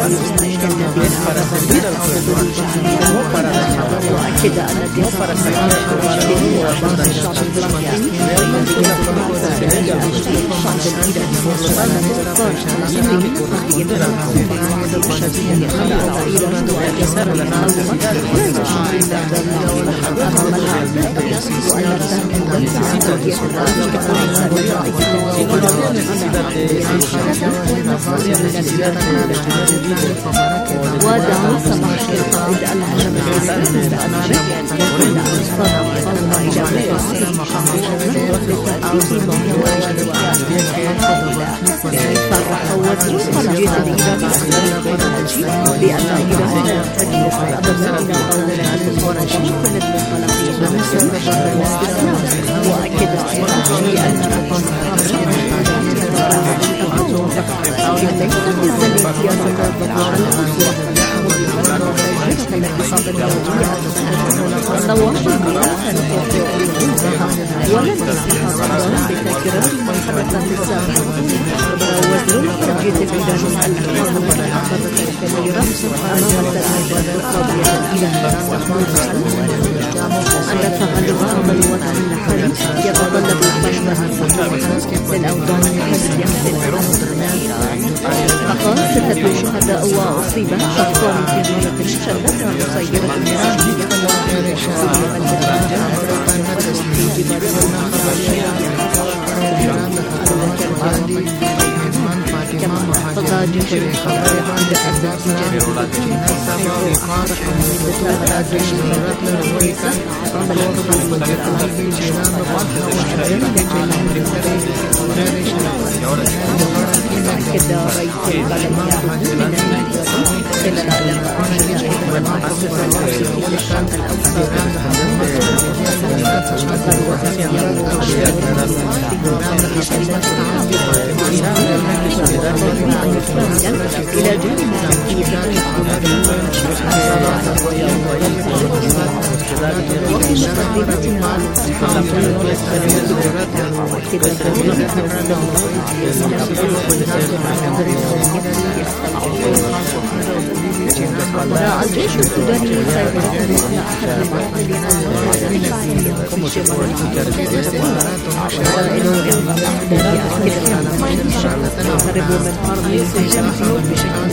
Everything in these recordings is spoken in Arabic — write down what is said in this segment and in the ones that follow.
وأكد أن اتفاق الشعب ودعوا سماح القائد العام الإسلامي كل أنصار المقاومة إلى صرح وزير خارجية الإيران بأن إيران لا تجلس أبدا إلى قوة وأكد أيضا بأن ولم يستحق بتكرار المحادثات السابقة وزير خارجية الإيران أن تغلب الوطن الحالي يتطلب فهم الأوضاع الحالية فقال 6 شهداء وأصيب شخصان في غارة شلتها مسيرة إيرانية كما اقتضى جيش الخبر عند أكد رئيس البلدية إلى الجيش السوداني سيطرق على أحد المعتقلين في يهرب من أرض الشمس بشكل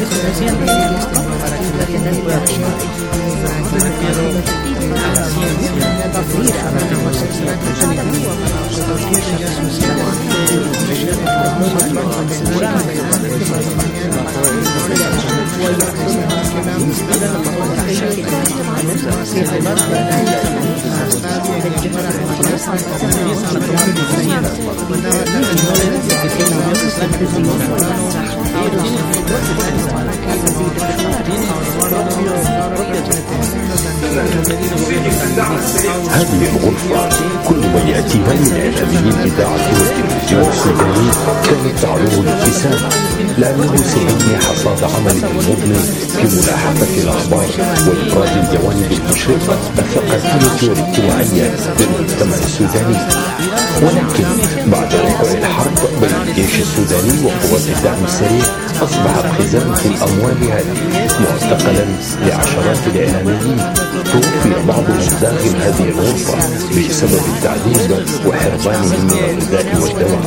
هذه الغرفة كل من يأتيها من إعلامي الإذاعة والتلفزيون السوداني كانت تعرض الابتسامة، لأنه سيبني حصاد عمل مضني في ملاحقة الأخبار وإبراز الجوانب المشرقة الثقافية والاجتماعية للمجتمع السوداني. ولكن بعد وقوع الحرب بين الجيش السوداني وقوات الدعم السريع أصبحت خزانة الأموال هذه معتقلا لعشرات الإعلاميين. توفي بعض من داخل هذه الغرفة بسبب التعذيب وحرمانهم من الغذاء والدواء.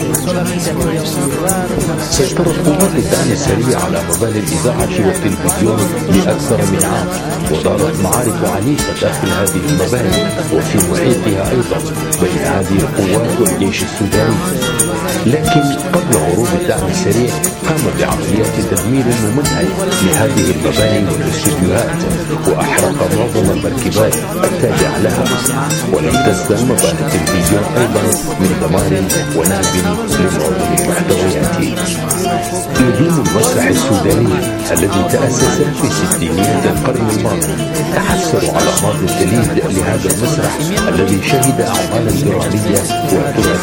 سيطرت قوات الدعم السريع على مباني الإذاعة والتلفزيون لأكثر من عام، ودارت معارك عنيفة داخل هذه المباني وفي محيطها أيضا بين هذه القوات والجيش السوداني. لكن قبل عروض الدعم السريع قام بعمليات تدمير ممنهج لهذه المباني والاستديوهات، وأحرق معظم المركبات التابعة لها، ولم تسلم مباني التلفزيون أيضا من دمار ونهب لمعظم محتوياته. نجوم المسرح السوداني الذي تأسس في ستينيات القرن الماضي تحسروا على ماضي الجليد لهذا المسرح الذي شهد أعمالا درامية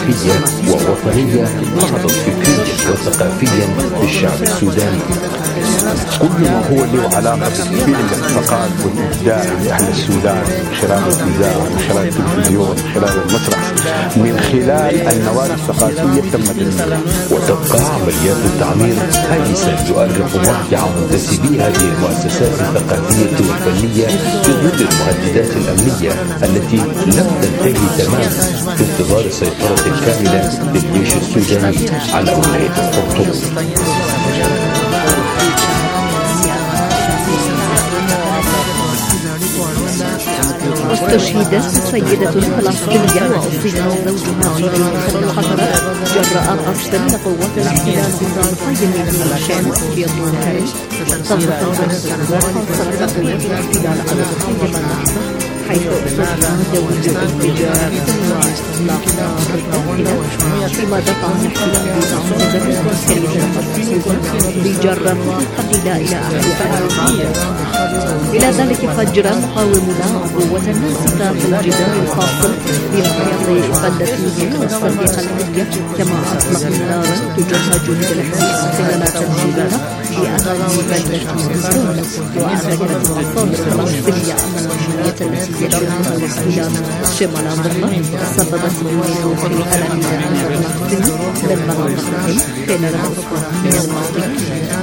وتراثية ووطنية نهضت فكريا وثقافيا بالشعب السوداني. كل ما هو له علاقة بالثقافة والإبداع لأهل السودان خلال الإذاعة وخلال التلفزيون وخلال المسرح من خلال النوادي الثقافية تم تنميتها. وتبقى عمليات التعمير هاجسا يؤرق مرجع منتسبي هذه المؤسسات الثقافية والفنية في ظل المهددات الأمنية التي لم تنتهي تماما في انتظار السيطرة الكاملة للجيش السوداني على ولاية الخرطوم. استشهدت سيدة فلسطينية وأصيب زوجها في غير حضرت جراء قفز لقوات الاحتلال بطرفي من الشام في الظهر. صدرت الغرفة خاصة بقوات الاحتلال على تقدم اللحظة حيث أصبح دوي انفجار وإطلاق نار قاتلة فيما دفع الاحتلال بدعم جبهة عسكرية القدس بجرة القتيلة إلى أحياء. إلى ذلك فجر مقاومون قوة ناسفة في الجدار الفاصل بمحيط بلدة الصديقة الحية، كما أطلقوا نارا تجهز بالحريق خلال تفجيرها بأهالي بلدة الزون. وأعلنت المصادر الفلسطينية أن العملية التي يشهدها الاحتلال شمال ضمة سببت بنزوح الألمية الفلسطيني من مناطقهم خلال الأسبوع الماضي.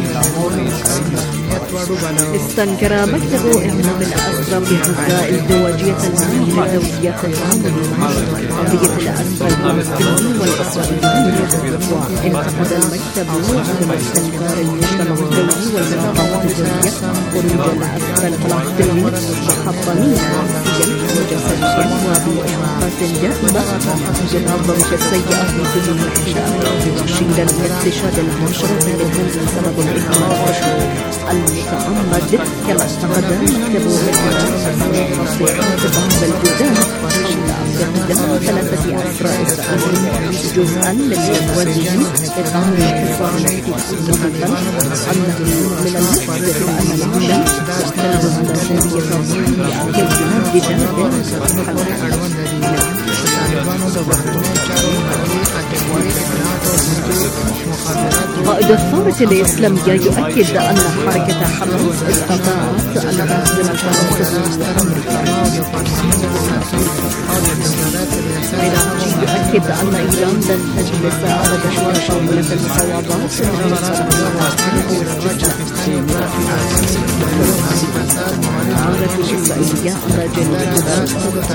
استنكر مكتب إنقاذ الأسرى بغزة ازدواجية المال لزوجية التعامل مع قضية الأسرى الفلسطيني والإسرائيلي. وانتقد المكتب من استنكار المجتمع الدولي والمنظمات الدولية خروج الأسرى الفلسطينيين محطمين نفسيا وجسديا وبإعاقات دائمة نتيجة الضغط السيئة في سجون الاحتلال، مشيرا لاستشهاد العشرة منهم بسبب الإهمال المتعمد. كما استقد مكتب الإعلام تصريحات بعض البلدان حول اعتقاد 3 أسرى إسرائيليين جزءا من جوازهم إقامة الحصار الاحتلال أنه من المحدث أن العالم يحتاج على تنمية قائد الثورة الإسلامية يؤكد أن حركة حماس استطاعت أن تهزم الفلسطينيين الأمريكيين. يؤكد أن إيران لن تجلس على جشوار شاملة المفاوضات عارت الإسرائيلية أن جنوب لبنان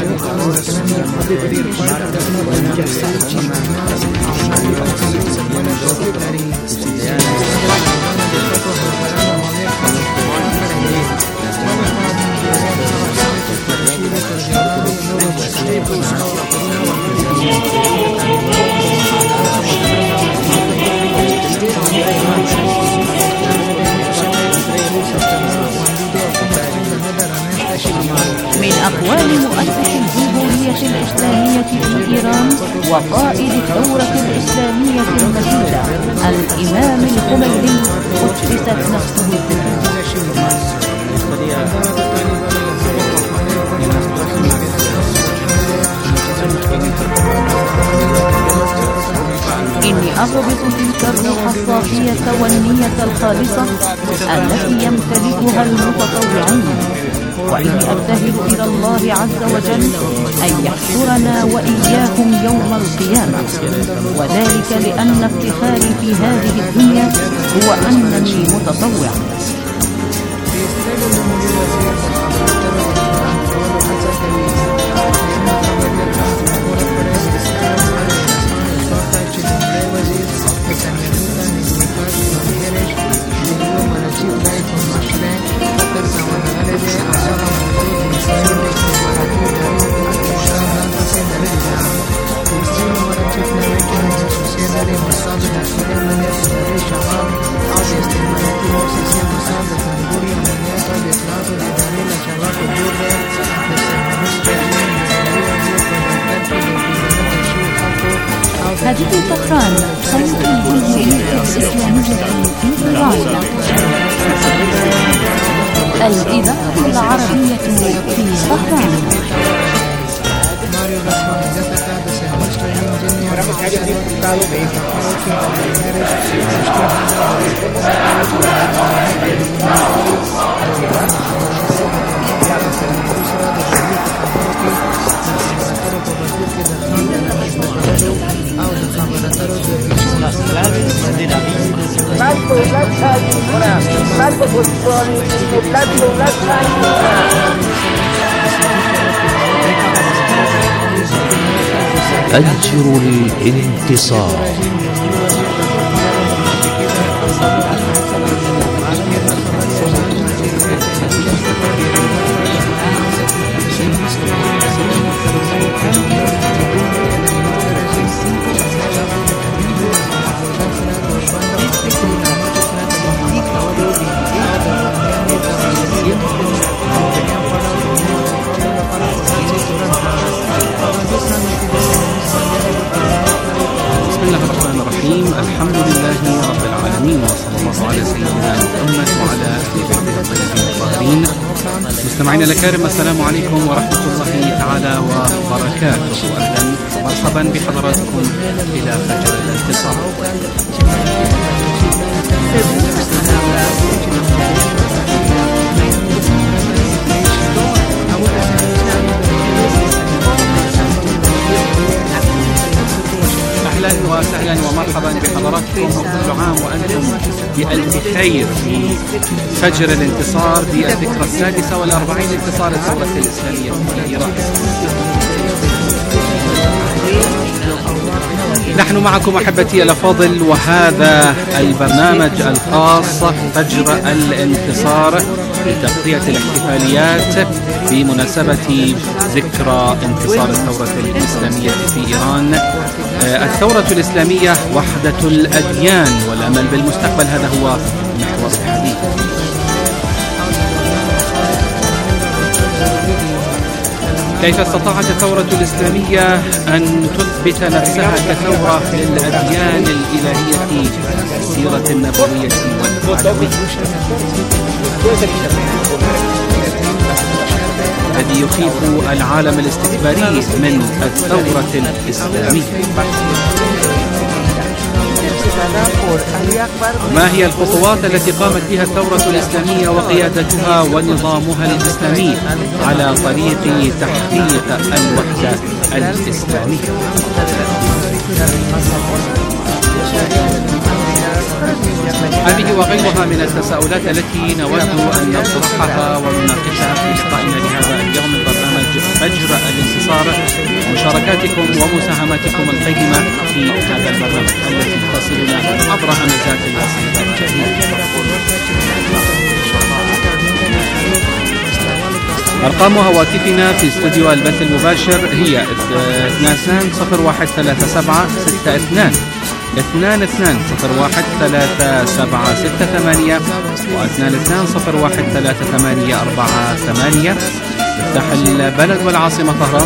من أقوال مؤسس الجمهورية الإسلامية في إيران وقائد الثورة الإسلامية المجيدة الإمام الخميني قدست نفسه إني أضبط تلك الروح الصافية والنية الخالصة التي يمتلكها المتطوعون، وإني أبتهل إلى الله عز وجل أن يحشرنا وإياكم يوم القيامة، وذلك لأن افتخاري في هذه الدنيا هو أنني متطوع. هذه طهران صوت الجمهورية الإسلامية في إيران. الإذاعة العربية في طهران. أنشر الانتصار. الحمد لله رب العالمين، وصلى الله على سيدنا محمد وعلى آله بيته الطيبين الطاهرين. مستمعينا الكرام، السلام عليكم ورحمة الله تعالى وبركاته. أهلا ومرحبا بحضراتكم إلى فجر الانتصار. أهلا وسهلا ومرحبا بحضراتكم، وكل عام وأنتم بألف خير في فجر الانتصار، في الذكرى 46 لانتصار الثورة الإسلامية في إيران. نحن معكم أحبتي الأفاضل، وهذا البرنامج الخاص فجر الانتصار لتغطية الاحتفاليات بمناسبة ذكرى انتصار الثورة الإسلامية في إيران. الثورة الإسلامية وحدة الأديان والأمل بالمستقبل، هذا هو محور الحديث. كيف استطاعت الثورة الإسلامية أن تثبت نفسها كثورة للأديان الإلهية في السيرة النبوية والعالمية؟ الذي يخيف العالم الاستكباري من الثورة الإسلامية. ما هي الخطوات التي قامت بها الثورة الإسلامية وقيادتها ونظامها الإسلامي على طريق تحقيق الوحدة الإسلامية؟ هذه وغيرها من التساؤلات التي نود أن نطرحها ونناقشها في لقائنا لهذا اليوم من برنامج فجر الانتصار. مشاركاتكم ومساهماتكم القيمة في هذا البرنامج التي تصلنا عبر همزات الوصل. أرقام هواتفنا في استوديو البث المباشر هي 22013762 22013768 و 22013848. مفتاح البلد والعاصمة طهران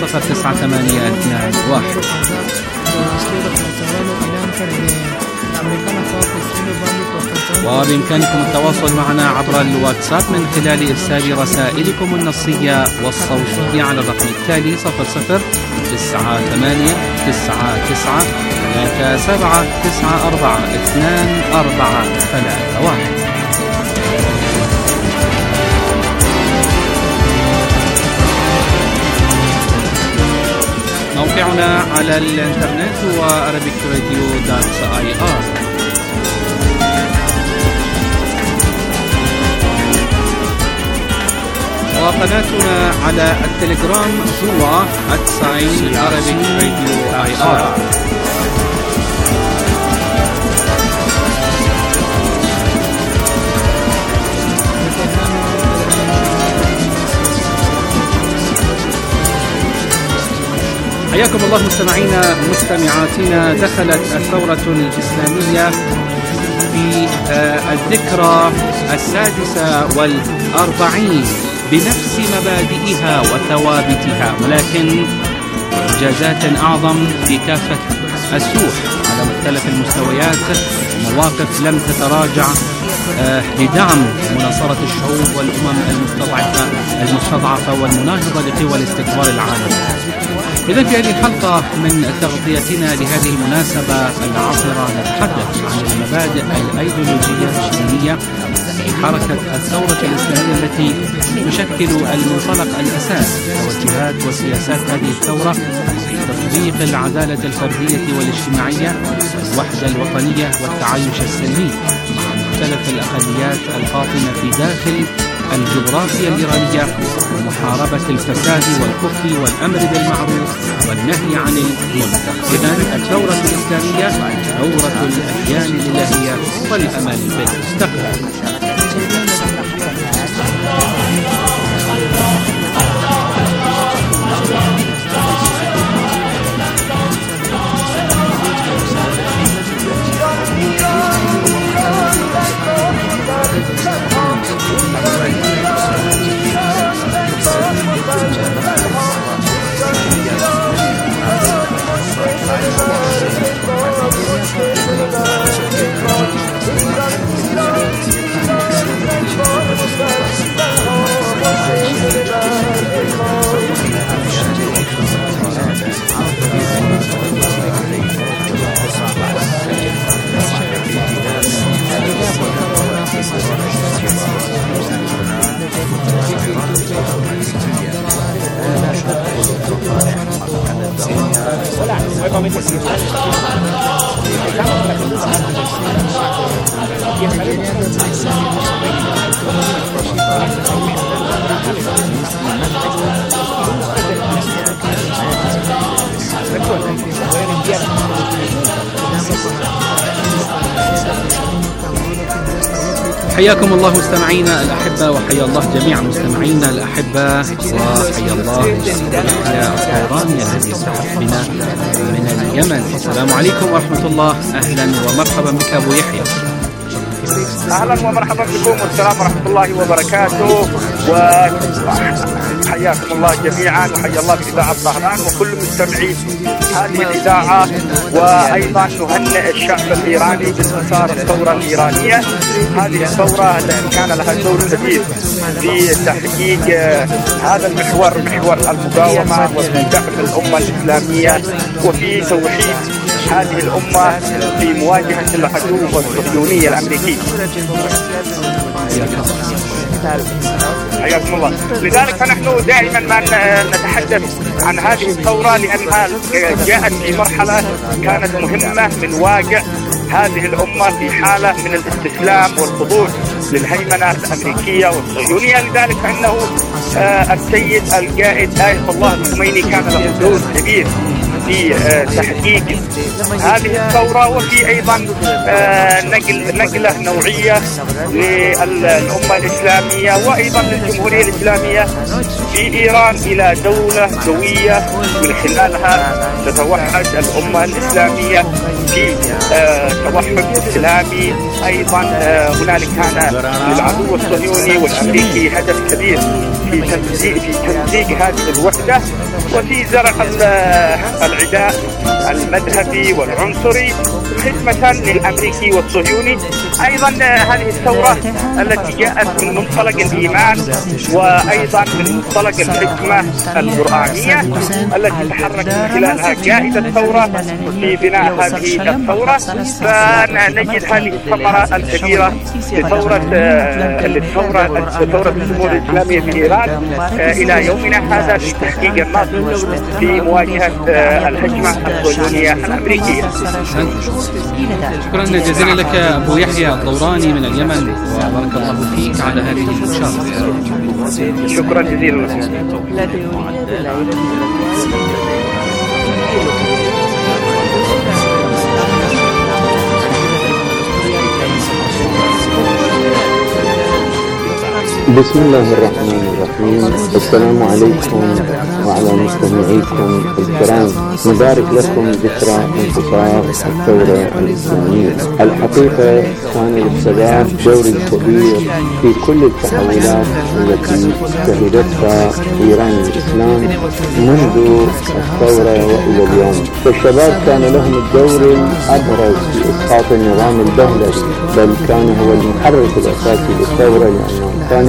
009821. وبإمكانكم التواصل معنا عبر الواتساب من خلال إرسال رسائلكم النصية والصوتية على الرقم التالي 009839742431. موقعنا على الانترنت هو arabicradio.ir. وقناتنا على التليجرام هو @arabicradio.ir. حياكم الله مستمعينا مستمعاتنا. دخلت الثورة الإسلامية في الذكرى 46 بنفس مبادئها وثوابتها، ولكن إنجازات أعظم في كافة السوح على مختلف المستويات، ومواقف لم تتراجع لدعم مناصرة الشعوب والأمم المستضعفة والمناهضة لقوى الاستكبار العالمي. إذن في هذه الحلقة من تغطيتنا لهذه المناسبة العاصرة نتحدث عن المبادئ الأيديولوجية الشيعية حركة الثورة الإسلامية التي تشكل المنطلق الأساس توجهات وسياسات هذه الثورة تطبيق العدالة الفردية والاجتماعية، الوحدة الوطنية والتعايش السلمي مع مختلف الأقليات الفاطمة في داخل الجغرافيا الإيرانية، ومحاربة الفساد والكفر والأمر بالمعروف والنهي عن المنكر. إذن الثورة الإسلامية ثورة الأديان الإلهية والأمل بالمستقبل. حياكم الله مستمعينا الأحبة، وحيا الله جميع مستمعينا الأحبة، وحيا الله يحيى الطيراني الذي يصحح بنا من اليمن. السلام عليكم ورحمة الله، أهلا ومرحبا بك أبو يحيى. أهلا ومرحبا بكم، والسلام ورحمة الله وبركاته، وحياكم الله جميعا، وحيا الله بإذاعة طهران وكل مستمعين هذه الإذاعة، وأيضا نهنئ الشعب الإيراني بانتصار الثورة الإيرانية. هذه الثورة التي كان لها دور كبير في تحقيق هذا المحور، محور المقاومة، وفي دعم الأمة الإسلامية، وفي توحيد هذه الأمة في مواجهة العدو والصهيونية الأمريكية. حياكم الله. لذلك فنحن دائما ما نتحدث عن هذه الثورة لأنها جاءت في مرحلة كانت مهمة من واقع هذه الأمة في حالة من الاستسلام والخضوع للهيمنة الأمريكية والصهيونية. لذلك فإنه السيد القائد آية الله الخميني كان له دور كبير في تحقيق هذه الثورة، وفي أيضا نقلة نوعية للأمة الإسلامية وأيضا للجمهورية الإسلامية في إيران إلى دولة قوية من خلالها تتوحد الأمة الإسلامية في توحد إسلامي. أيضا هنالك كان للعدو الصهيوني والأمريكي هدف كبير في تمزيق هذه الوحدة وفي زرع العداء المذهبي والعنصري خدمة للأمريكي والصهيوني. أيضا هذه الثورة التي جاءت من منطلق الإيمان وأيضا من منطلق الحكمة القرآنية التي تحرك من خلالها قائد الثورة في بناء هذه الثورة. فنجد هذه الثمرة الكبيرة لثورة الجمهورية الإسلامية في إيران إلى يومنا هذا في تحقيق النصر في مواجهة الهجمة الصهيونية الأمريكية. شكرا جزيلا لك أبو يحيى الطوراني من اليمن، وبارك الله فيك على هذه المشاركة. شكرا جزيلا لكم. بسم الله الرحمن الرحيم. السلام عليكم وعلى مستمعيكم الكرام. نبارك لكم ذكرى انتصار الثورة الإسلامية. الحقيقة كان للشباب دور كبير في كل التحولات التي شهدتها إيران الإسلام منذ الثورة وإلى اليوم. فالشباب كان لهم الدور الأبرز في إسقاط النظام البهلوي، بل كان هو المحرك الأساسي للثورة، لأنه كان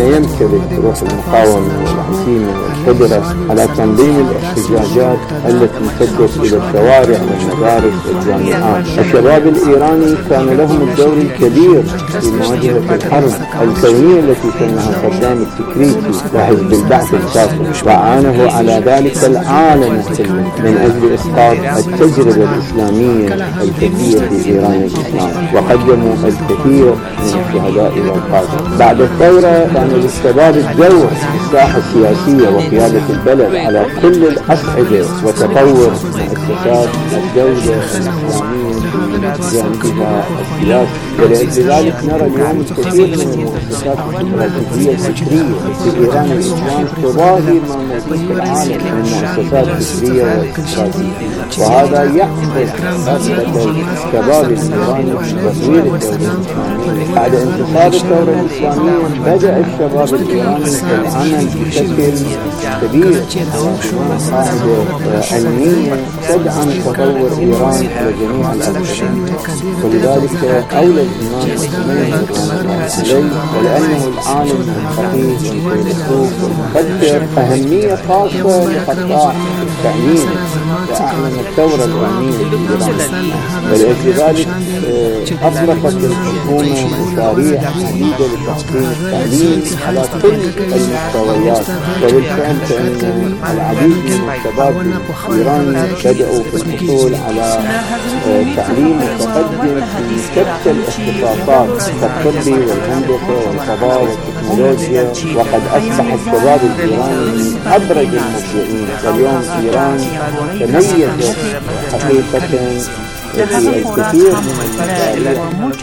يمتلك روح المقاومة والعزيمة والقدرة على تنظيم الاحتجاجات التي تدت إلى الشوارع والمدارس والجامعات. الشباب الإيراني كان لهم الدور الكبير في مواجهة الحرب الكونية التي شنها صدام التكريتي وحزب البعث الكافر، وعانه على ذلك العالم كله من أجل إسقاط التجربة الإسلامية الكثير في إيران الإسلام، وقدموا الكثير من الشهداء والقادة. بعد الثورة كان للشباب الدور في الساحة السياسية وقيادة البلد على كل الأصعدة وتطور مؤسسات الدولة الإسلامية في جانبها السياسي. ولأجل ذلك نرى اليوم الكثير من المؤسسات الاستراتيجية الفكرية في إيران الإسلام تضاهي ما موجود في العالم من مؤسسات فكرية واستراتيجية، وهذا يعكس رغبة الشباب الإيراني في تطوير الدولة الإسلامية. بعد انتصار الثورة الإسلامية بدأ الشباب الإيراني العمل بشكل كبير على قاعدة علمية تدعم تطور إيران على جميع الأصعدة، ولذلك أولى الإمام الخميني رحمه الله عليه ولأنه العالم الفقيه والفيلسوف والمفكر أهمية خاصة لقطاع التأمين، وأعلن الثورة الإيرانية في إيران. ولأجل ذلك أطلقت الحكومة مشاريع عديدة لتحسين التعليم على كل المستويات، وبالفعل فإن العديد من الشباب الإيراني بدأوا في الحصول على تعليم متقدم في شتى الاختصاصات كالطب والهندسة والفضاء والتكنولوجيا، وقد أصبح الشباب الإيراني من أبرز المبدعين. واليوم إيران تميزت حقيقة في الكثير من المشاريع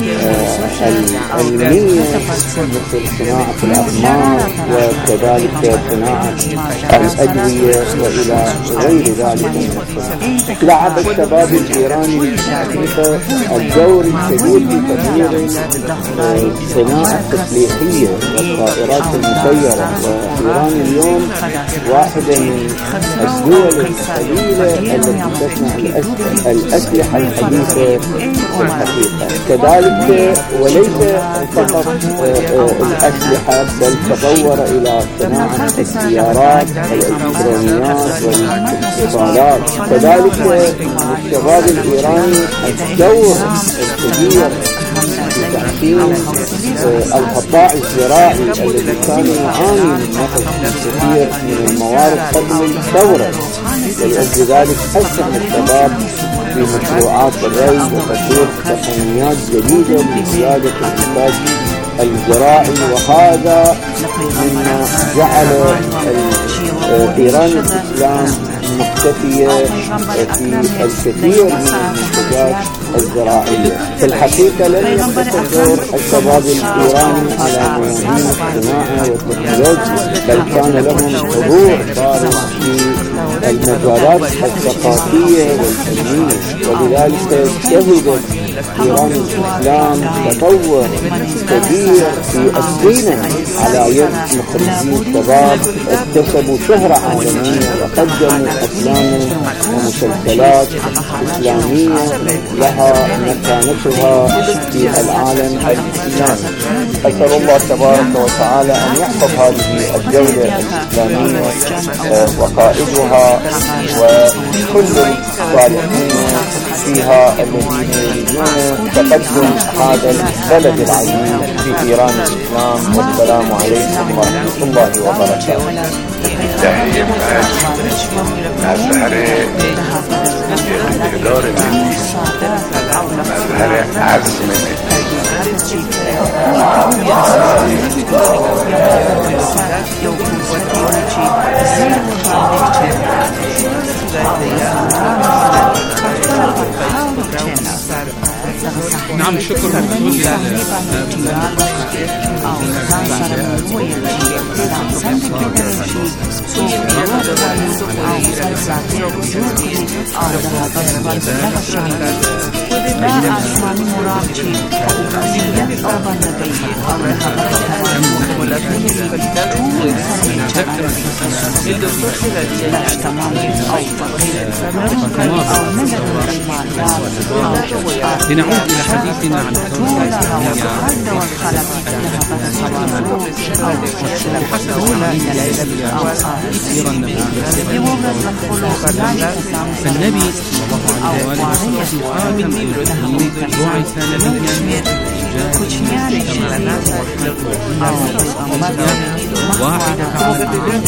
العلمية مثل صناعة الأقمار وكذلك صناعة الأدوية وإلى غير ذلك من الصناعات. لعب الشباب الإيراني الحقيقة الدور الكبير في تطوير الصناعة التسليحية والطائرات المسيرة، وإيران اليوم واحدة من الدول القليلة التي تصنع الأسلحة الحديثة في الحقيقة. كذلك وليس فقط الأسلحة بل تطور إلى صناعة السيارات والإلكترونيات والاتصالات. كذلك الشباب الإيراني الدور الكبير في تحسين القطاع الزراعي الذي كان يعاني من نقص كثير من الموارد قبل الثورة، ولأجل ذلك أسهم الشباب في مشروعات الري وتطوير تقنيات جديدة لزيادة الإنتاج الزراعي، وهذا مما جعل إيران الإسلام مختفية في الكثير من المنتجات الزراعية. في الحقيقة لم يقتصر دور الشباب الإيراني على ميادين الصناعة والتكنولوجيا، بل كان لهم حضور بارز في المجالات الثقافية والفنية، ولذلك شهدت إيران الإسلام تطور كبير في السينما على يد مخرجين شباب اكتسبوا شهرة عالمية وقدموا أفلام ومسلسلات إسلامية لها مكانتها في العالم الإسلامي. أسأل الله تبارك وتعالى أن يحفظ هذه الدولة الإسلامية وقائدها وكل الصالحين فيها الذين يريدون تقدم هذا البلد العظيم في إيران الإسلام. والسلام عليكم ورحمة الله وبركاته. تحية مظهر إدارة مظهر عزم نعم، شكر موصول ذكرا لنعود إلى حديثنا عن الثورة الإسلامية حسب فالنبي صلى الله عليه وسلم خاتم الأنبياء بعث نبيا واحدة على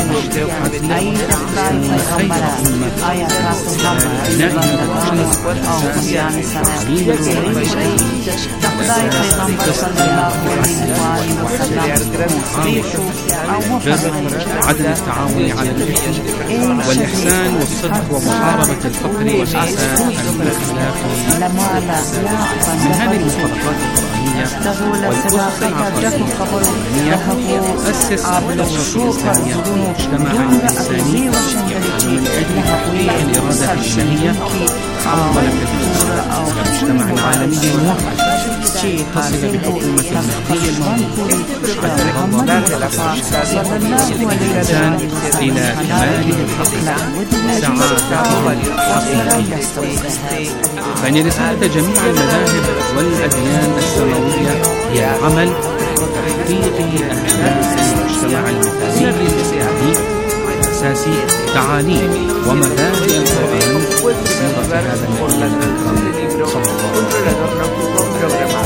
عدم التعاون على الإثم والإحسان والصدق ومحاربة الفقر وإحساس الأخلاق. من هذه المصطلحات القرآنية والأسس العقائدية أسس الثورة الإسلامية المجتمع الإنساني من أجل تحقيق الإرادة الإلهية حول المجتمع العالمي الموحد تصل بحكومة المهدي الموجود الإنسان إلى كماله الحقيقي سعادة حقيقية. فإن رسالة جميع المذاهب والأديان السماوية هي العمل تحقيق أهداف المجتمع المثالي الإسلامي أساسي تعاليم ومبادئ القرآن بصيغة هذا النبي الأكرم صلى الله عليه وسلم.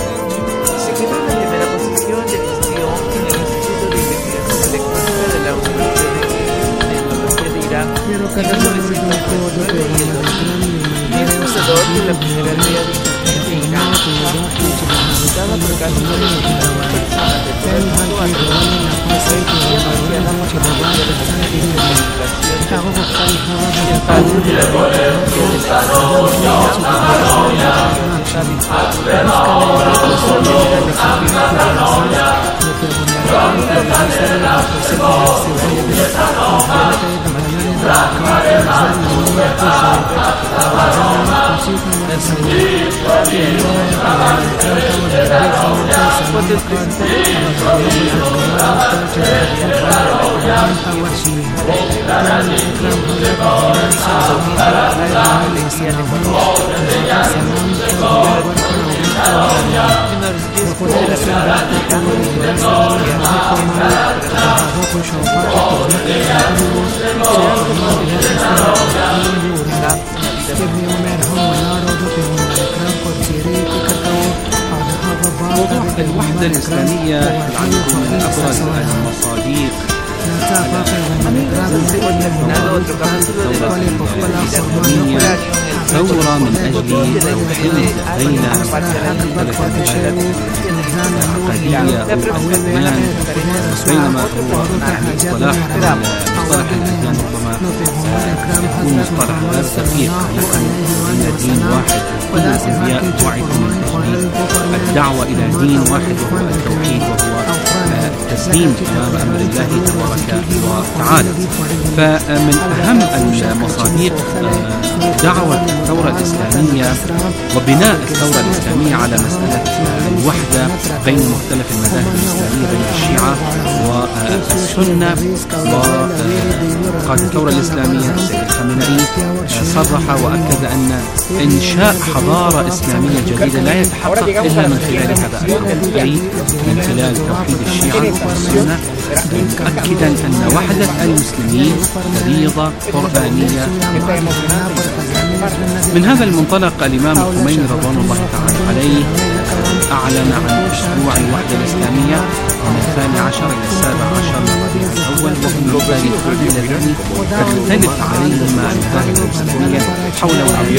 موضوع الوحدة الإسلامية يعد من أبرز المصادق ثورة من أجل توحيد بين العقدية والأديان، بينما هو مصطلح الأديان ربما يكون مصطلح غير دقيق، أن الدين واحد وكل الأنبياء بعثوا من أجل الدعوة إلى دين واحد وهو التوحيد، وهو التسليم أمام أمر الله تبارك وتعالى. فمن أهم المصادق دعوة الثورة الإسلامية وبناء الثورة الإسلامية على مسألة الوحدة بين مختلف المذاهب الإسلامية بين الشيعة والسنة. وقاد الثورة الإسلامية السيد الخامنئي صرح وأكد أن إنشاء حضارة إسلامية جديدة لا يتحقق إلا من خلال هذا الأمر، أي من خلال توحيد الشيعة والسنة، مؤكدا أن وحدة المسلمين فريضة قرآنية. من هذا المنطلق الإمام الخميني رضوان الله تعالى عليه أعلن عن مشروع الوحدة الإسلامية من 12 إلى 17 من ربيع الأول، وهم التاريخان اللذان تختلف عليهما المذاهب الإسلامية حول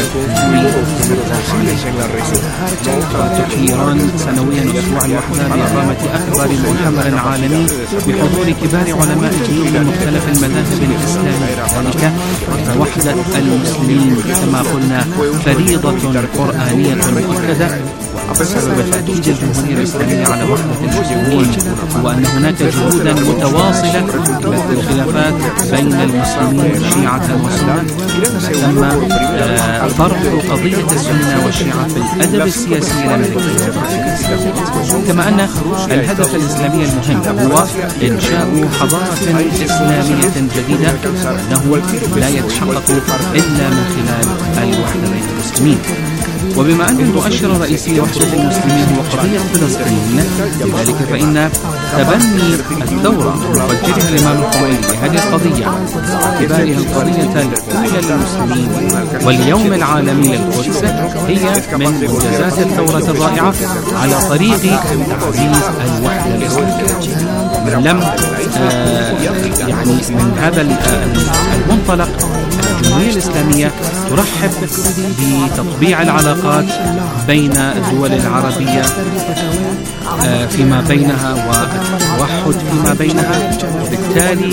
وتحيي إيران سنويا أسبوع الوحدة بإقامة أكبر مؤتمر عالمي بحضور كبار علماء الدين من مختلف المذاهب الإسلامية. ذلك وحدة المسلمين كما قلنا فريضة قرآنية مؤكدة، وسبب تأكيد الجمهورية الإسلامية على وحدة المسلمين هو أن هناك جهودا متواصلة إلى الخلافات بين المسلمين شيعة وسنة، تم طرح قضية السنة والشيعة في الأدب السياسي الأمريكي، كما أن الهدف الإسلامي المهم هو إنشاء حضارة إسلامية جديدة، أنه لا يتحقق إلا من خلال الوحدة بين المسلمين. وبما أن المؤشر الرئيسي لوحدة المسلمين هو قضية فلسطين، لذلك فإن تبني الثورة ومفجرها الإمام الخميني لهذه القضية باعتبارها القضية الأولى للمسلمين واليوم العالمي للقدس هي من إنجازات الثورة الرائعة على طريق تعزيز الوحدة الإسلامية. من لم يعني من هذا المنطلق الجمهورية الإسلامية ترحب بتطبيع العلاقات بين الدول العربية فيما بينها والتوحد فيما بينها، وبالتالي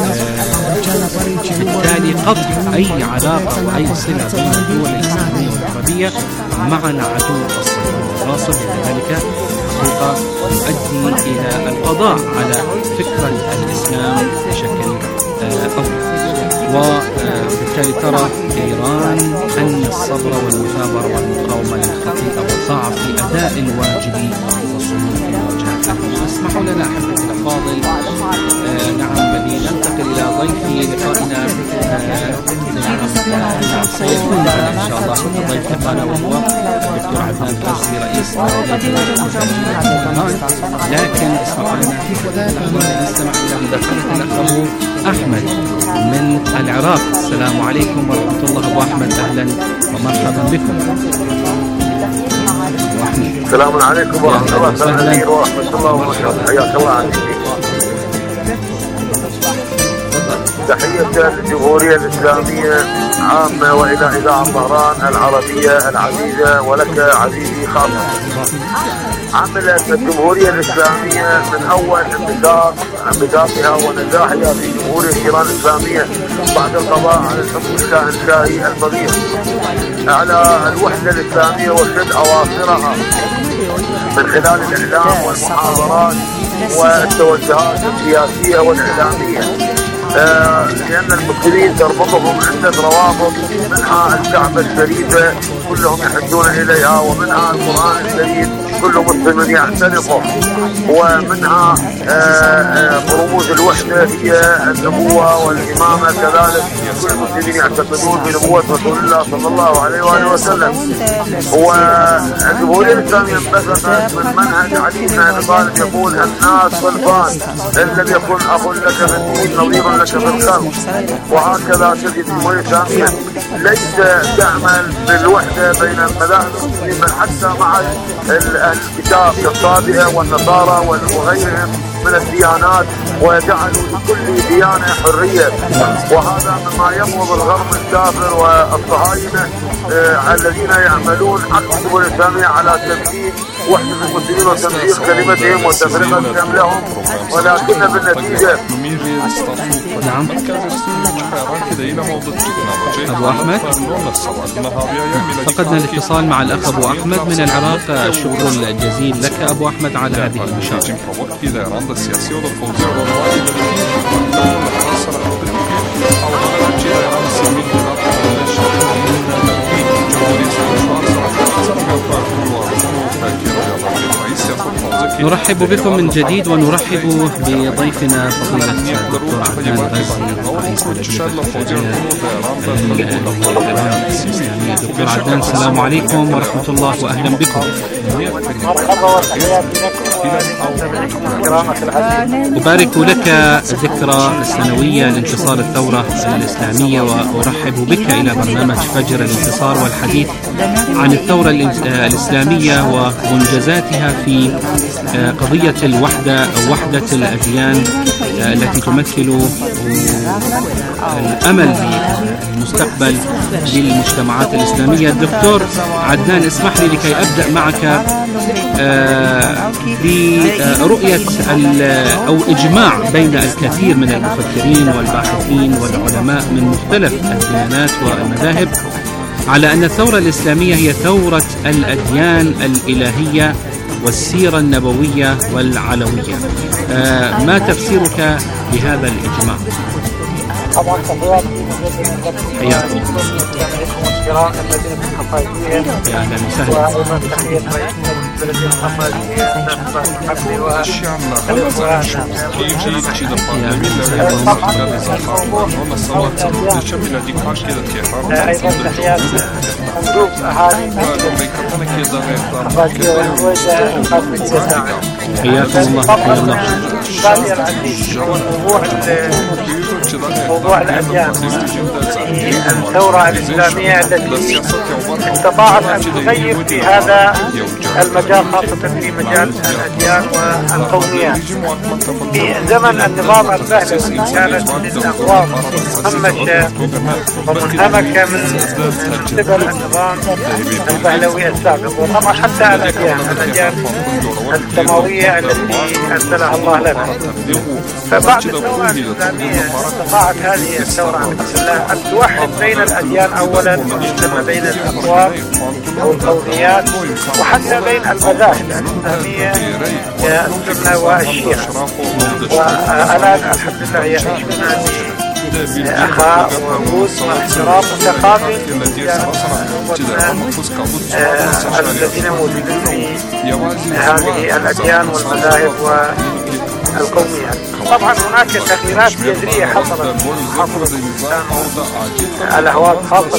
قطع أي علاقة وأي صلة بين الدول الإسلامية والعربية مع العدو الصهيوني الغاصب، لذلك حقيقة يؤدي إلى القضاء على فكرة الإسلام بشكل أفضل. وبالتالي ترى إيران أن الصبر والمثابرة والمقاومة للخطيئة والضعف في أداء الواجب والصمود في مواجهة الهجوم. اسمحوا لنا أحبتي الأفاضل، نعم بدي ننتقل إلى ضيفي لقائنا. نعم سيكون معنا إن شاء الله ضيف لقاءنا وهو الدكتور عدنان فوزي رئيس لكن اسمحوا لنا نستمع إلى مداخلة الأخ أحمد من العراق. السلام عليكم ورحمة الله. أبو أحمد أهلا ومرحبا بكم. السلام عليكم ورحمة الله وبركاته. حياك الله عزيزي. تحية للجمهورية الإسلامية عامة وإلى إذاعة طهران العربية العزيزة، ولك عزيزي خاصة. عملت الجمهورية الإسلامية من أول انبثاقها ونجاحها في جمهورية إيران الإسلامية بعد القضاء على الحكم الشاهنشاهي البغيض على الوحدة الإسلامية وشد أواصرها من خلال الإعلام والمحاضرات والتوجهات السياسية والإعلامية، لأن المسلمين تربطهم عدة روابط، منها الكعبة الشريفة كلهم يحجون إليها، ومنها القرآن الشريف كل مسلم يعتنقه، ومنها رموز الوحدة هي النبوة والإمامة، كذلك كل المسلمين يعتقدون بنبوة رسول الله صلى الله عليه وآله وسلم. والجمهورية الإسلامية انبثقت من منهج علي بن أبي طالب يقول الناس صنفان، إن لم يكن أخ لك في الدين نظير لك في الخلق. وهكذا تجد الجمهورية الإسلامية ليس تعمل بالوحدة بين المذاهب المسلمين، بل حتى مع الكتاب كالصابئة والنصارى وغيرهم من الديانات، ويجعلوا لكل ديانة حرية. وهذا مما يموض الغرب الكافر والصهاينة الذين يعملون عكس الجمهورية الإسلامية على تمكين وحدة المسلمين وتمزيق كلمتهم وتفرقة شملهم، ولكن بالنتيجة نعم. أبو أحمد فقدنا الاتصال مع الأخ أبو أحمد من العراق. الشكر الجزيل لك أبو أحمد على هذه المشاركة. نرحب بكم من جديد، ونرحب بضيفنا فضيلة الدكتور عدنان غزي رئيس دكتور عدنان، السلام عليكم ورحمة الله وأهلا بكم. أبارك لك ذكرى السنوية لانتصار الثورة الإسلامية، وأرحب بك إلى برنامج فجر الانتصار والحديث عن الثورة الإسلامية ومنجزاتها في قضية الوحدة أو وحدة الأديان التي تمثل الأمل بالمستقبل للمجتمعات الإسلامية. الدكتور عدنان، اسمح لي لكي أبدأ معك برؤية أو إجماع بين الكثير من المفكرين والباحثين والعلماء من مختلف الديانات والمذاهب على أن الثورة الإسلامية هي ثورة الأديان الإلهية والسيرة النبوية والعلوية. ما تفسيرك لهذا الإجماع؟ طبعا تحياتي حياكم الكرام المدينة القفازية يا أهلا وسهلا. وأيضا تحية رئيس البلدية القفازية الحبي أيضا تحيات مندوب أهالي القفازية والوجه القفازية. حياكم الله. حيا الله. غالي العزيز موضوع الأديان، الثورة الإسلامية التي استطاعت أن تغير في هذا المجال، خاصة في مجال الأديان والقوميات. في زمن النظام البهلوي كانت الأقوام مهمشة ومنهمكة من قبل النظام البهلوي السابق، وطبعا حتى الأديان السماوية التي أرسلها الله لنا. فبعد الثورة الإسلامية استطاعت هذه الثورة الحمد لله أن توحد بين الأديان أولا، ثم بين الأقوام أو القوميات، وحتى بين المذاهب الإسلامية السنة والشيعة. والآن الحمد لله يعيشون أخاء وود واحترام متقابل الذين موجودين في هذه الأديان والمذاهب والقوميات. طبعا هناك تغييرات جذرية حصلت الأهواء، خاصة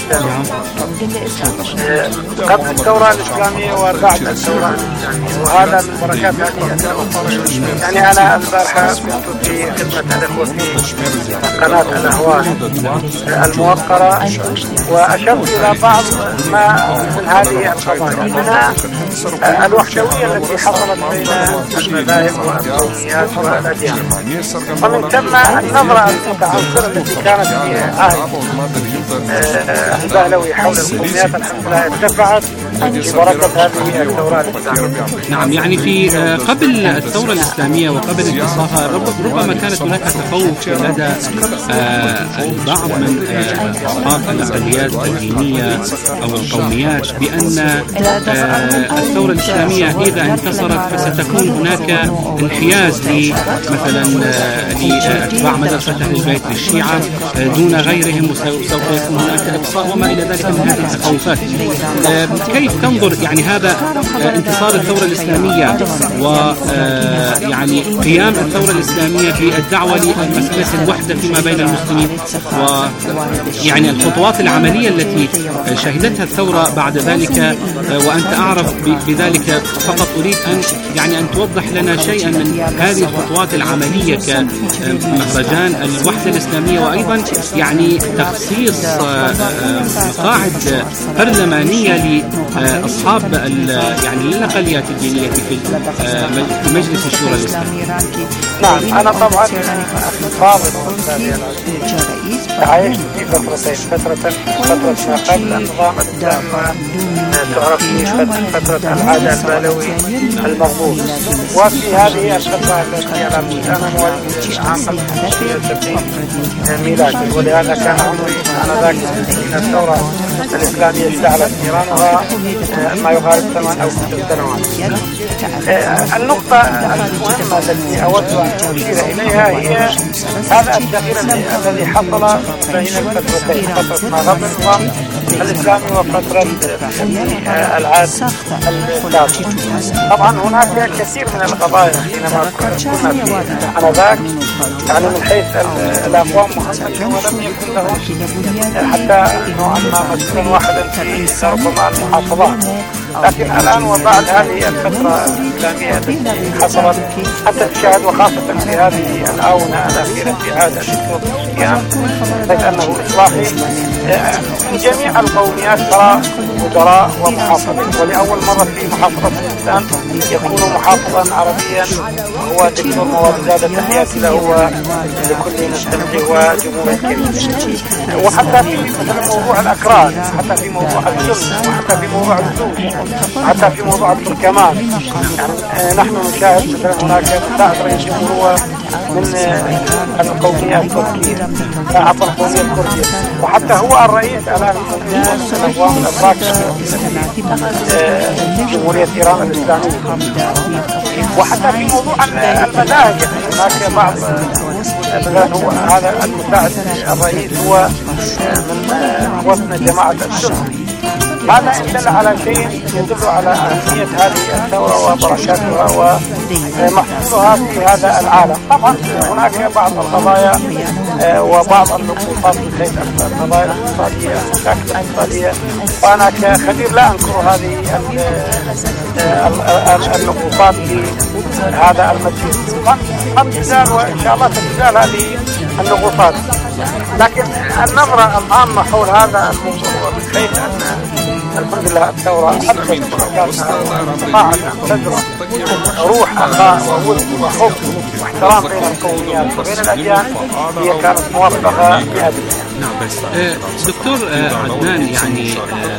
قبل الثورة الإسلامية وبعد الثورة الإسلامية، وهذا من بركات هذه الثورة. يعني أنا البارحة كنت في خدمة الأخوة في قناة الأهواء الموقرة، وأشرت إلى بعض ما من هذه القضايا، منها الوحدوية التي حصلت بين المذاهب والقوميات والأديان، ومن ثم النظرة المتعصرة التي كانت في عهد البهلوي حول القوميات الحمد لله ارتفعت ببركة هذه الثورة الإسلامية. نعم، يعني في قبل الثورة الإسلامية وقبل انتصارها ربما كانت هناك تخوف لدى البعض من أصحاب الأقليات الدينية أو القوميات بأن الثورة الإسلامية إذا انتصرت فستكون هناك انحياز مثلا لأتباع مدرسة أهل البيت للشيعة دون غيرهم، وسوف يكون هناك إقصاء وما إلى ذلك من هذه التخوفات. كيف تنظر يعني هذا انتصار الثورة الإسلامية ويعني قيام الثورة الإسلامية بالدعوة لمسألة الوحدة فيما بين المسلمين، ويعني الخطوات العملية التي شهدتها الثورة بعد ذلك، وأنت أعرف بذلك، فقط أريد أن توضح لنا شيئا من هذه الخطوات العملية كمهرجان الوحدة الإسلامية، وأيضا يعني تخصيص مقاعد برلمانية لأصحاب يعني الأقليات الدينية في مجلس الشورى الإسلامي. نعم، أنا طبعا فاضل عايشت في فترتين، فترة ما قبل النظام الإسلامي تعرف فترة العادة البهلوي المغبوط، وفي هذه الفترة التي أنا مواليد عام 1960 ميلادي، ولهذا كان عمري آنذاك من الثورة الإسلامية اشتعلت نيرانها ما يقارب 8 أو 9 سنوات. النقطة المهمة التي أود أن أشير إليها هي هذا التغيير الذي حصل بين الفترتين، فترة ما قبل النظام الإسلامي وفترة العهد السابق. طبعا هناك كثير من القضايا حينما كنا في آنذاك، يعني من حيث الأقوام مهمة ولم يكن لهم حتى نوعا ما مسؤولا واحدا في ربما المحافظات، لكن الآن وبعد هذه الفترة الإسلامية التي حصلت حتى تشاهد، وخاصة في هذه الآونة الأخيرة في عهد الدكتور سفيان، حيث أنه إصلاحي في جميع القوميات ترى وزراء ومحافظين، ولأول مرة في محافظة الإنسان يكون محافظا عربيا هو دكتور مواد زادة، تحياتي له ولكل مستمع وجمهور الكريم. وحتى في مثلا موضوع الأكراد، حتى في موضوع السنة، وحتى في موضوع الزوج، حتى في موضوع التركمان، يعني نحن نشاهد مثلا هناك مساعد رئيس الجمهور من القومية التركية عبر القومية الكردية، وحتى هو الرئيس الآن الأقوام الأتراك جمهورية إيران الإسلامية. وحتى في موضوع المذاهب هناك بعض مثلا هو هذا المساعد الرئيس هو من وطن جماعة السنة. هذا يدل على شيء يدل على أهمية هذه الثورة وبركاتها ومحصولها في هذا العالم. طبعا هناك بعض القضايا وبعض النقطات من حيث القضايا الاقتصادية والمشاكل الاقتصادية، وأنا كخبير لا أنكر هذه النقطات في هذا المجلس. قد تزال وإن شاء الله تزال هذه النقطات، لكن النظرة العامة حول هذا الموضوع من حيث أن الحمد لله الثورة أدخل استطاعت أن تزرع روح أخاء وود وحب واحترام بين القوميات وبين الأديان، هي كانت موفقة بهذه. دكتور عدنان، يعني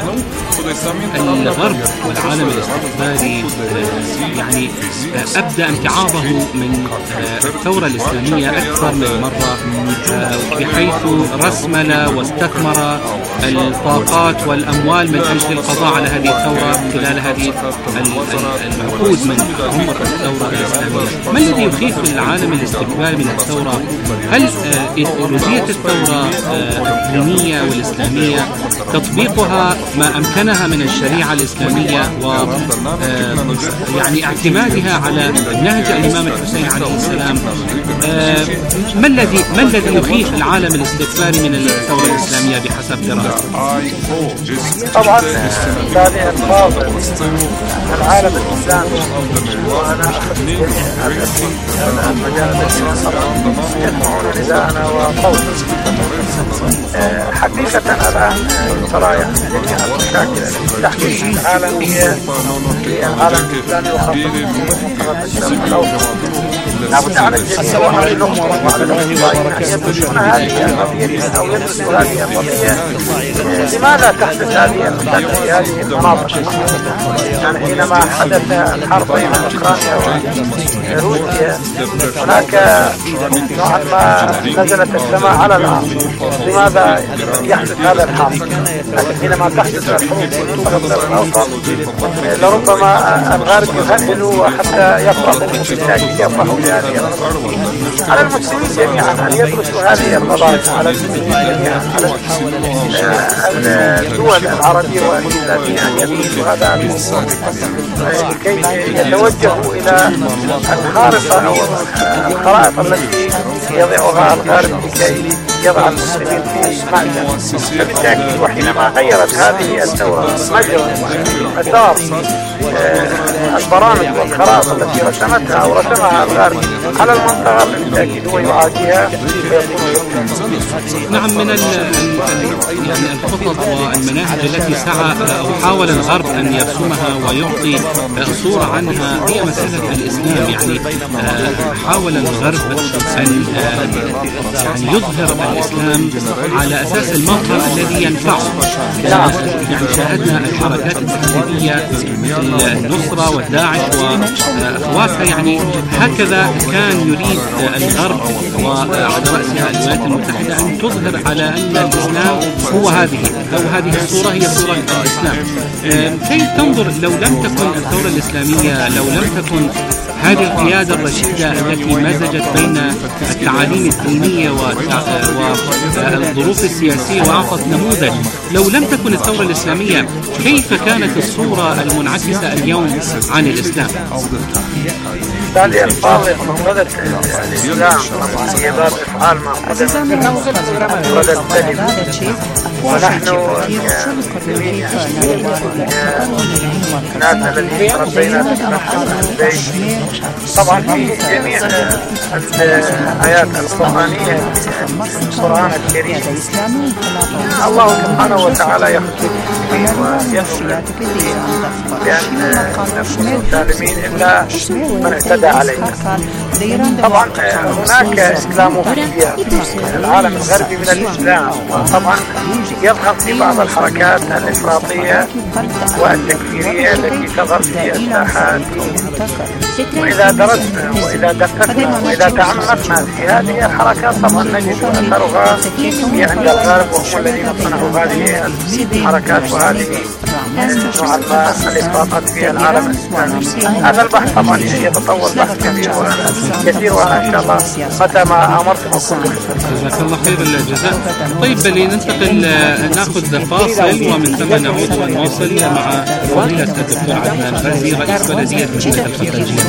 الغرب والعالم الاستقبالي يعني أبدأ امتعاضه من الثورة الإسلامية أكثر من مرة، بحيث رسمل واستثمر الطاقات والأموال من أجل القضاء على هذه الثورة خلال هذه العقود من عمر الثورة الإسلامية. ما الذي يخيف العالم الاستقبال من الثورة؟ هل إيديولوجية الثورة الدينية والإسلامية تطبيقها ما أمكنها من الشريعة الإسلامية و يعني اعتمادها على نهج الإمام الحسين عليه السلام؟ ما الذي يخيف العالم الاستقبالي من الثورة الإسلامية بحسب دراستك؟ طبعا هذه الفاضل العالم الإسلامي، وأنا أخذ المجال يسمعون نداءنا وصوتنا. حقيقة الآن ترى جميع المشاكل التي تحدث في العالم هي العالم الإسلامي وخاصة منطقة الشرق الأوسط. لابد على الجميع وعلى الأمة وعلى الأخوة أن يدرسون هذه القضية أو يدرسوا هذه القضية. لماذا تحدث هذه المشاكل في هذه المناطق؟ يعني حينما حدث الحرب بين أوكرانيا وروسيا هناك نوعا ما نزلت السماء على الأرض. لماذا يحدث هذا الحرب؟ لكن حينما تحدث الحروب في منطقة الشرق الأوسط لربما الغرب يهددوا حتى يفرحوا بهذه القضايا. على المسلمين جميعا أن يدرسوا هذه القضايا، على المسلمين جميعا، على الدول العربية والإسلامية أن يدرسوا هذا الموضوع لكي يتوجهوا إلى الخارطة أو الخرائط التي يضعها الغرب لكي يضع المسلمين في مأزق. فبالتالي وحينما غيرت هذه الثورة مجرى مسار البرامج والخرائط التي رسمتها أو رسمها الغرب على المنطقة، بالتأكيد هو يعاديها. نعم، من يعني الخطط والمناهج التي سعى أو حاول الغرب أن يرسمها ويعطي صورة عنها هي مسألة الإسلام. يعني حاول الغرب أن يعني يظهر الإسلام على أساس المظهر الذي ينفعه. يعني شاهدنا الحركات التحريرية مثل النصرة والداعش وأخواتها، يعني هكذا كان يريد الغرب وعلى رأسها الولايات المتحدة أن تظهر على أن الإسلام هو هذه الصورة هي صورة الإسلام. كيف تنظر لو لم تكن الثورة الإسلامية، لو لم تكن هذه القيادة الرشيدة التي مزجت بين التعاليم الدينية والظروف السياسية وأعطت نموذج، لو لم تكن الثورة الإسلامية كيف كانت الصورة المنعكسة اليوم عن الإسلام؟ هذه الفاضل غدت الإسلام هي باب إفعال ما غدت السلم، ونحن كمسلمين الناس الذين ربينا في البيت طبعا في جميع الآيات القرآنية في القرآن الكريم الله سبحانه وتعالى يخص وينصر بأن نكون سالمين إلا من اهتدى علينا. طبعا هناك إسلاموفوبيا في العالم الغربي من الإسلام، وطبعا يظهر في بعض الحركات الإفراطية والتكفيرية التي تظهر في الساحات. وإذا درسنا وإذا دققنا وإذا تعمقنا في هذه الحركات طبعا نجد أثرها عند الغرب، وهم الذين صنعوا هذه الحركات وهذه نوع ما الإفراطات في العالم الإسلامي. هذا البحث طبعا يتطور بحث كثير وأنا إن شاء الله متى ما أمرتم أقول. جزاك الله خير الجزاء. طيب لننتقل ناخذ فاصل ومن ثم نعود ونواصل مع فضيلة الدكتور عدنان غازي رئيس بلدية مدينة الخفاجية.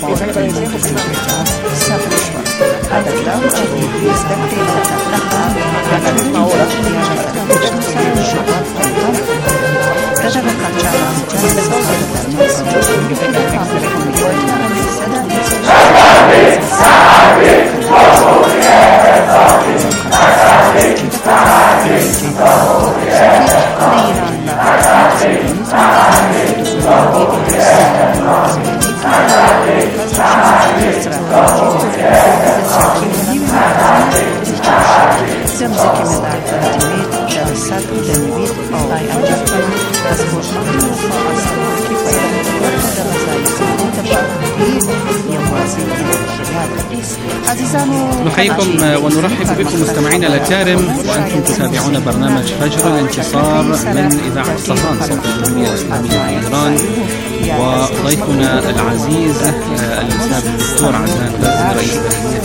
نحييكم ونرحب بكم مستمعينا الأكارم، وأنتم تتابعون برنامج فجر الانتصار من إذاعة طهران صوت الجمهورية الإسلامية في إيران. وضيفنا العزيز الأستاذ الدكتور عدنان غازي رئيس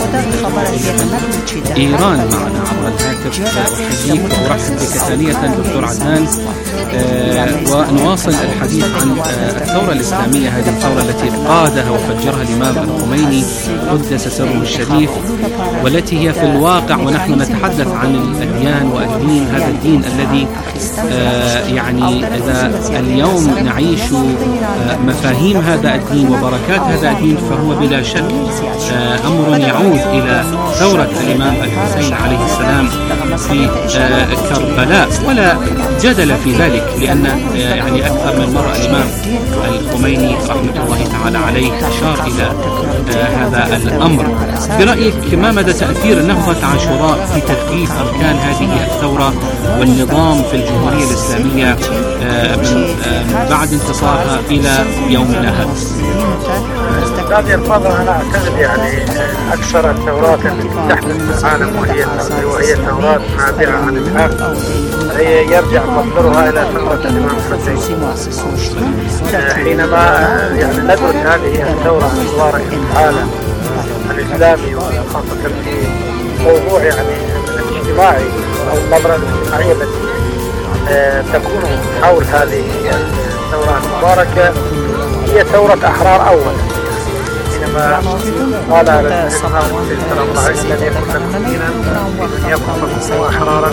بلدية إيران معنا عبر الهاتف. أحييك وأرحب بك ثانية دكتور عدنان، ونواصل الحديث عن الثورة الإسلامية، هذه الثورة التي قادها وفجرها الإمام الخميني قدس سره الشريف، والتي هي في الواقع ونحن نتحدث عن الأديان والدين، هذا الدين الذي يعني إذا اليوم نعيش مفاهيم هذا الدين وبركات هذا الدين فهو بلا شك أمر يعود إلى ثورة الإمام الحسين عليه السلام في كربلاء، ولا جدل في ذلك، لأن يعني أكثر من مرة الإمام الخميني رحمة الله تعالى عليه أشار إلى هذا الأمر. برأيك ما مدى تأثير نهضة عاشوراء في تثبيت أركان هذه الثورة والنظام في الجمهورية الإسلامية من بعد انتصارها إلى يومنا هذا؟ هذه الفترة أنا أعتقد يعني أكثر الثورات التي تحدث في العالم وهي ثورات نابعة عن الحق، هي يرجع مصدرها إلى ثورة الإمام الحسين. حينما يعني ندرس هذه الثورة المباركة في العالم الإسلامي وخاصة في موضوع يعني الاجتماعي أو النظرة الاجتماعية التي تكون حول هذه الثورة المباركة، هي ثورة أحرار أولا. حينما قال عليه الصلاة والسلام الذي يكون لكم دينا أن يكون أحرارا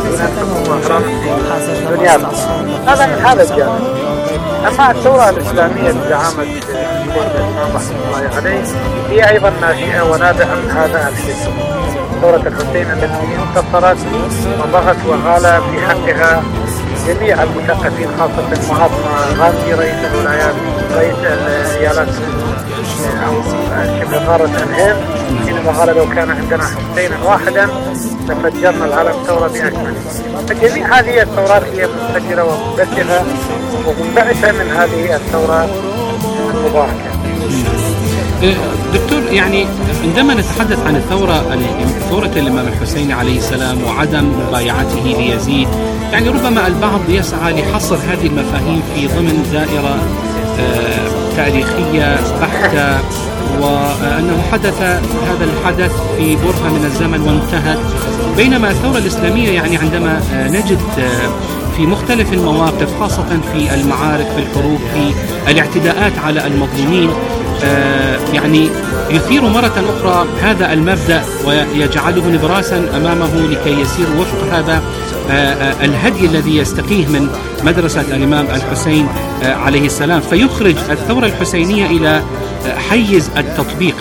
في دنياكم، هذا من هذا الجانب. أما الثورة الإسلامية التي عامت الإمام رحمة الله عليه هي أيضا ناشئة ونابعة من هذا الحزب، ثورة الحسين التي انتصرت وضغط وغالى في حقها جميع المثقفين، خاصة مهاتما غاندي رئيس الولايات رئيس الإيالات أو شبه قارة الهند، حينما قال لو كان عندنا حسينا واحدا لفجرنا العالم ثورة بأكمله. فجميع هذه الثورات هي منفجرة ومبتغة ومنبعثة من هذه الثورة المباركة. دكتور، يعني عندما نتحدث عن ثورة الإمام الحسين عليه السلام وعدم مبايعته ليزيد، يعني ربما البعض يسعى لحصر هذه المفاهيم في ضمن دائرة تاريخية بحتة، وأنه حدث هذا الحدث في برهة من الزمن وانتهت، بينما الثورة الإسلامية يعني عندما نجد في مختلف المواقف، خاصة في المعارك، في الحروب، في الاعتداءات على المظلومين، يعني يثير مرة أخرى هذا المبدأ ويجعله نبراسا أمامه لكي يسير وفق هذا الهدي الذي يستقيه من مدرسة الإمام الحسين عليه السلام، فيخرج الثورة الحسينية إلى حيز التطبيق.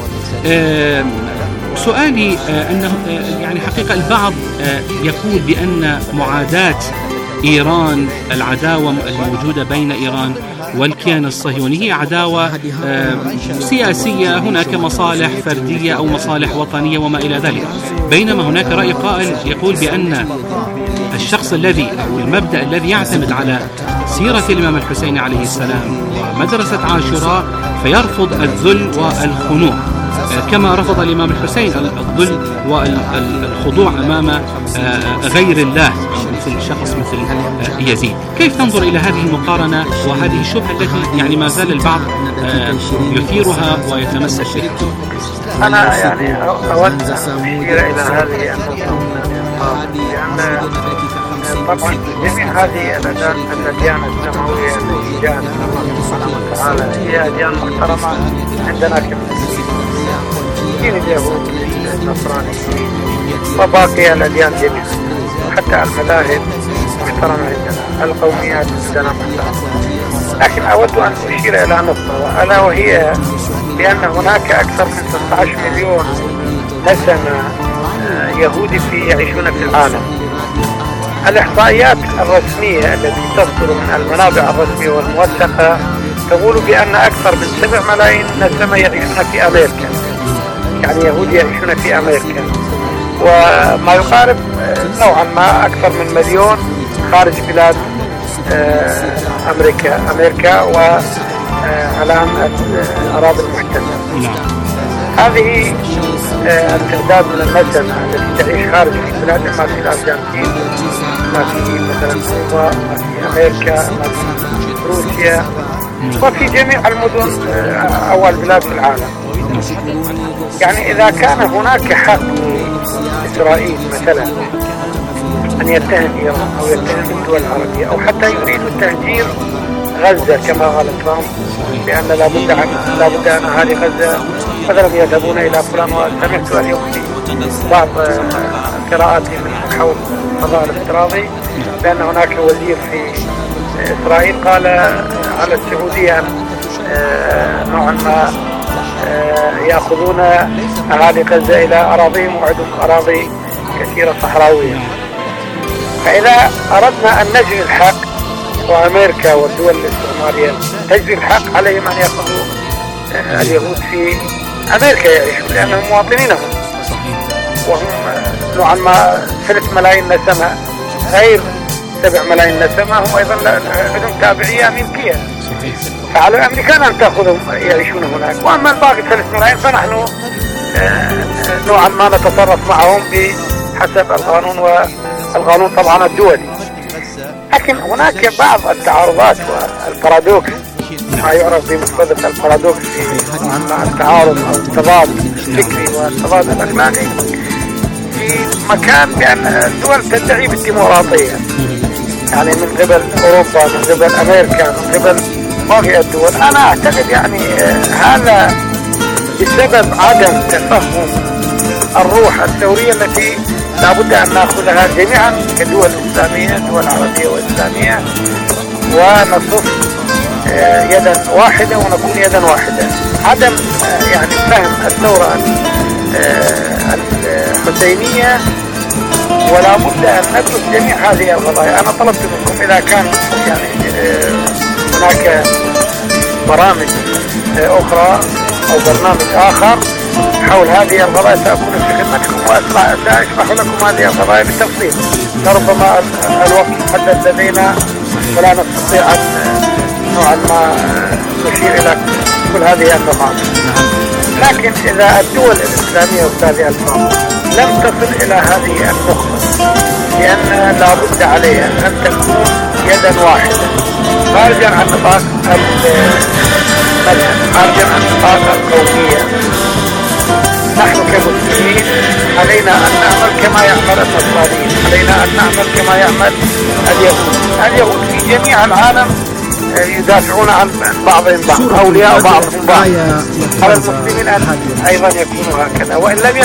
سؤالي أنه يعني حقيقة البعض يقول بأن معاداة إيران، العداوة الموجودة بين إيران والكيان الصهيوني هي عداوة سياسية، هناك مصالح فردية أو مصالح وطنية وما إلى ذلك، بينما هناك رأي قائل يقول بأن الشخص الذي أو المبدأ الذي يعتمد على سيرة الإمام الحسين عليه السلام ومدرسة عاشوراء فيرفض الذل والخنوع، كما رفض الإمام الحسين الذل والخضوع أمام غير الله مثل شخص مثل يزيد. كيف تنظر إلى هذه المقارنة وهذه الشبهة التي يعني ما زال البعض يثيرها ويتمسك بها؟ أنا يعني أود أن أشير إلى هذه النقطة، لأن طبعا جميع هذه الأديان السماوية التي جاءت من الله سبحانه وتعالى هي أديان محترمة عندنا كمسلمين، دين اليهود النصراني وباقي الأديان جميعا، وحتى المذاهب محترمة عندنا، القوميات عندنا محترمة. لكن أود أن أشير إلى نقطة، ألا وهي بأن هناك أكثر من 16 مليون نسمة يهودي يعيشون في العالم. الإحصائيات الرسمية التي تصدر من المنابع الرسمية والموثقة تقول بأن أكثر من 7 ملايين نسمة يعيشون في أمريكا، يعني يهود يعيشون في أمريكا، وما يقارب نوعا ما أكثر من 1 مليون خارج بلاد أمريكا والآن الأراضي المحتلة. هذه التعداد من النسمة التي تعيش خارج البلاد، ما في الأرجنتين، ما في مثلا كوبا، ما في أمريكا، ما في روسيا، وفي جميع المدن أو البلاد في العالم. يعني إذا كان هناك حق إسرائيل مثلا أن يتهم إيران أو يتهم الدول العربية أو حتى يريد تهجير غزة كما قال ترامب، لأن لابد أن أهالي غزة مثلا يذهبون إلى فلان. وسمعت اليوم في بعض قراءاتي من حول الفضاء الافتراضي بأن هناك وزير في إسرائيل قال على السعودية نوعا ما يأخذون أهالي غزة إلى أراضيهم وعندهم أراضي كثيرة صحراوية. فإذا أردنا أن نجري الحق، وأمريكا والدول الاستعمارية تجري الحق، عليهم أن يأخذوا اليهود في أمريكا يعيشون لأنهم مواطنينهم، وهم نوعا ما 3 ملايين نسمة غير 7 ملايين نسمة، هم أيضا لهم تابعية أمريكية، فعلى الأمريكان أن تأخذهم يعيشون هناك. وأما الباقي 3 ملايين فنحن نوعا ما نتصرف معهم بحسب القانون، والقانون طبعا الدولي. لكن هناك بعض التعارضات والبارادوكس، ما يعرف بمصطلح البارادوكس، مع التعارض أو التضاد الفكري والتضاد الأخلاقي، في مكان بأن الدول تدعي بالديمقراطية، يعني من قبل أوروبا، من قبل أمريكا، من قبل باقي الدول. أنا أعتقد يعني هذا بسبب عدم تفهم الروح الثورية التي لابد أن نأخذها جميعا كدول إسلامية، دول عربية وإسلامية، ونصف يدا واحدة ونكون يدا واحدة. عدم يعني فهم الثورة الحسينية، ولا بد أن ندرس جميع هذه القضايا. أنا طلبت منكم إذا كان يعني هناك برامج أخرى أو برنامج آخر حول هذه القضايا سأكون في خدمتكم وسأشرح لكم هذه القضايا بالتفصيل. لربما الوقت محدد لدينا ولا نستطيع أن نوعا ما نشير إلى كل هذه النقاط. لكن إذا الدول الإسلامية وهذه الفرق لم تصل إلى هذه النقطة، لأن لا بد عليها أن تكون يدا واحدة خارجا عن نطاق خارجا عن نطاق القومية. نحن كمسلمين علينا أن نعمل كما يعمل النصرانيين، علينا أن نعمل كما يعمل اليهود في جميع العالم، يدافعون عن بعضهم بعض، أولياء بعضهم بعض. على المسلمين أن أيضا يكونوا هكذا، وإن لم